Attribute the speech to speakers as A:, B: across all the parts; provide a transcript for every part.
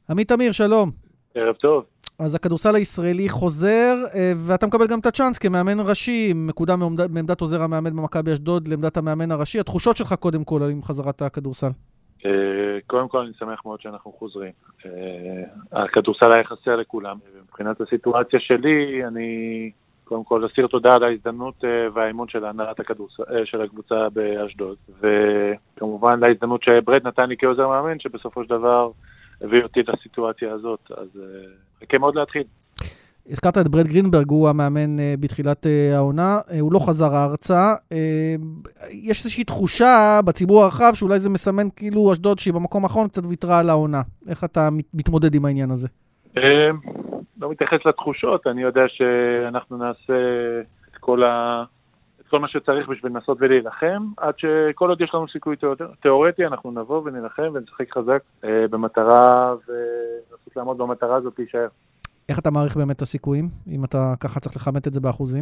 A: עמית אמיר, שלום.
B: ערב טוב.
A: אז הכדורסל הישראלי חוזר, ואתה מקבל גם את הצ'אנס כמאמן ראשי, מקודם מעמדת עוזר המאמן במכבי אשדוד לעמדת המאמן הראשי. התחושות שלך קודם כל עם חזרת הכדורסל?
B: קודם כל אני שמח מאוד שאנחנו חוזרים. הכדורסל היה חסר לכולם. מבחינת הסיטואציה שלי, אני קודם כל אסיר תודה על ההזדמנות והאימון של הנהלת הכדורסל של הקבוצה באשדוד, וכמובן להזדמנות שברד נתן לי כעוזר מאמן, שבסופו של דבר הביא אותי לסיטואציה הזאת, אז חכה מאוד להתחיל.
A: הזכרת את ברד גרינברג, הוא המאמן בתחילת העונה, הוא לא חזר הארצה. יש איזושהי תחושה בציבור הרחב שאולי זה מסמן כאילו אשדוד שהיא במקום האחרון קצת ויתרה על העונה. איך אתה מתמודד עם העניין הזה?
B: לא מתייחס לתחושות, אני יודע שאנחנו נעשה את כל מה שצריך בשביל לנסות ולהילחם, עד שכל עוד יש לנו סיכוי תיאורטי, אנחנו נבוא ונילחם ונשחק חזק במטרה, ונסות לעמוד במטרה הזאת להישאר.
A: איך אתה מעריך באמת את הסיכויים, אם אתה ככה צריך לכמת את זה באחוזים?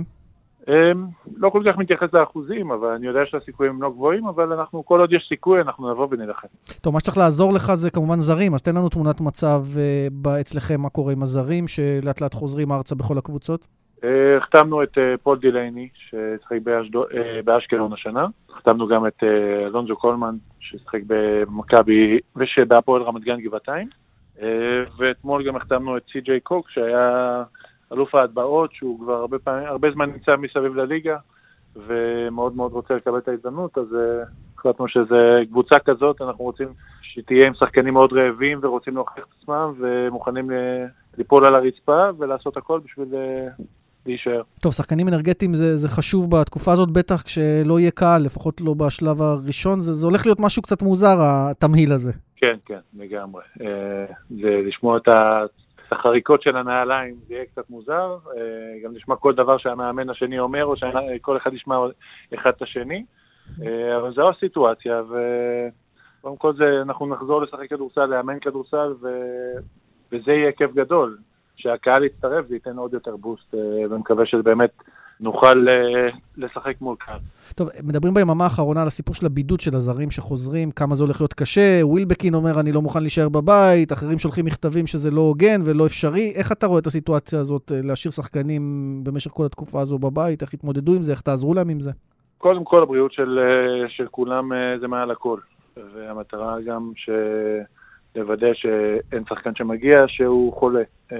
B: לא כל כך מתייחס לאחוזים, אבל אני יודע שהסיכויים הם לא גבוהים, אבל כל עוד יש סיכוי, אנחנו נבוא ונילחם.
A: טוב, מה שצריך לעזור לך זה כמובן זרים, אז תן לנו תמונת מצב אצלכם, מה קורה עם הזרים, שלאט לאט חוזרים ארצה בכל הקבוצות?
B: החתמנו את פול דילייני, ששחק באשקלון השנה. החתמנו גם את אלונזו קולמן, ששחק במכבי ושבהפועל רמת גן גבעתיים. ואתמול גם החתמנו את סי.ג'יי קוק, שהיה אלוף ההטבעות, שהוא כבר הרבה זמן נמצא מסביב לליגה, ומאוד מאוד רוצה לקבל את ההזדמנות, אז החלטנו שזה קבוצה כזאת, אנחנו רוצים שתהיה עם שחקנים מאוד רעבים, ורוצים להוכיח את עצמם, ומוכנים ליפול על הרצפה, ולעשות הכל בשביל להישאר.
A: טוב, שחקנים אנרגטיים זה חשוב בתקופה הזאת, בטח כשלא יהיה קל, לפחות לא בשלב הראשון, זה הולך להיות משהו קצת מוזר, התמהיל הזה.
B: כן, כן, לגמרי. זה לשמוע את החריקות של הנעליים, זה יהיה קצת מוזר, גם לשמוע כל דבר שהמאמן השני אומר, או שכל אחד ישמע אחד את השני, אבל זו הסיטואציה, וקודם כל אנחנו נחזור לשחק כדורסל, לאמן כדורסל, וזה יהיה כיף גדול, שהקהל יצטרף, זה ייתן עוד יותר בוסט, ומקווה שזה באמת נוכל לשחק מול קהל.
A: טוב, מדברים ביממה האחרונה על הסיפור של הבידוד של הזרים שחוזרים, כמה זה הולך להיות קשה, ווילבקין אומר אני לא מוכן להישאר בבית, אחרים שולחים מכתבים שזה לא הוגן ולא אפשרי. איך אתה רואה את הסיטואציה הזאת, להשאיר שחקנים במשך כל התקופה הזו בבית, איך התמודדו עם זה, איך תעזרו להם עם זה?
B: קודם כל הבריאות של כולם זה מעל הכל, והמטרה גם לוודא שאין שחקן שמגיע שהוא חולה.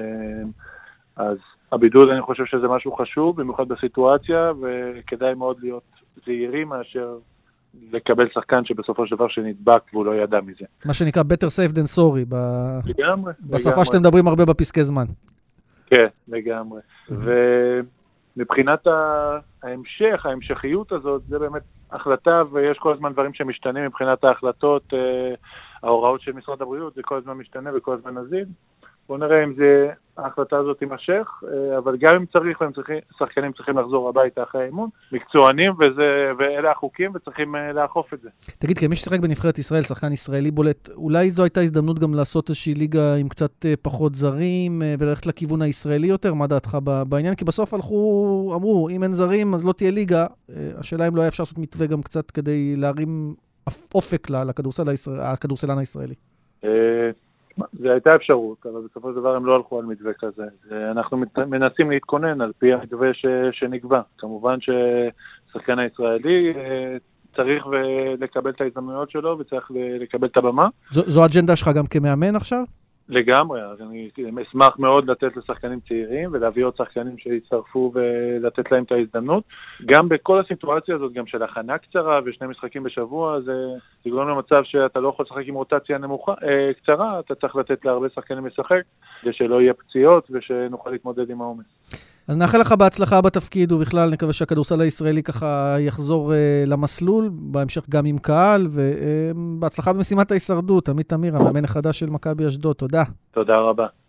B: אז הבידוד אני חושב שזה משהו חשוב, במיוחד בסיטואציה, וכדאי מאוד להיות זהירים מאשר לקבל שחקן שבסופו של דבר שנדבק והוא לא ידע מזה.
A: מה שנקרא better safe than sorry,
B: לגמרי.
A: בשפה שאתם מדברים הרבה בפסקי זמן.
B: כן, לגמרי. ומבחינת ההמשכיות הזאת, זה באמת החלטה, ויש כל הזמן דברים שמשתנים מבחינת ההחלטות, ההוראות של משרד הבריאות, זה כל הזמן משתנה וכל הזמן נזיד. בואו נראה אם ההחלטה הזאת תימשך, אבל גם אם צריך, שחקנים צריכים לחזור הביתה אחרי האימון, מקצוענים, ואלה החוקים, וצריכים לאכוף את זה.
A: תגיד, כמי ששחק בנבחרת ישראל, שחקן ישראלי בולט, אולי זו הייתה הזדמנות גם לעשות איזושהי ליגה עם קצת פחות זרים, וללכת לכיוון הישראלי יותר? מה דעתך בעניין? כי בסוף אמרו, אם אין זרים, אז לא תהיה ליגה. השאלה אם לא היה אפשר לעשות מתווה גם קצת כדי להרים אופק לכדורסלן הישראלי.
B: זה הייתה אפשרות, אבל בסופו של דבר הם לא הלכו על מתווה כזה. אנחנו מנסים להתכונן על פי המתווה שנקבע. כמובן ששחקן הישראלי צריך לקבל את ההזדמנויות שלו וצריך לקבל את הבמה.
A: זו האג'נדה שלך גם כמאמן עכשיו?
B: לגמרי, אז אני אשמח מאוד לתת לשחקנים צעירים ולהביא עוד שחקנים שיצטרפו ולתת להם את ההזדמנות. גם בכל הסיטואציה הזאת, גם של הכנה קצרה ושני משחקים בשבוע, זה יגרום למצב שאתה לא יכול לשחק עם רוטציה קצרה, אתה צריך לתת להרבה שחקנים לשחק, כדי שלא יהיה פציעות ושנוכל להתמודד עם העומס.
A: אז נאחל לך בהצלחה בתפקיד, ובכלל נקווה שהכדורסל הישראלי ככה יחזור למסלול, בהמשך גם עם קהל, ובהצלחה במשימת ההישרדות. עמית אמיר, המאמן החדש של מכבי אשדוד. תודה.
B: תודה רבה.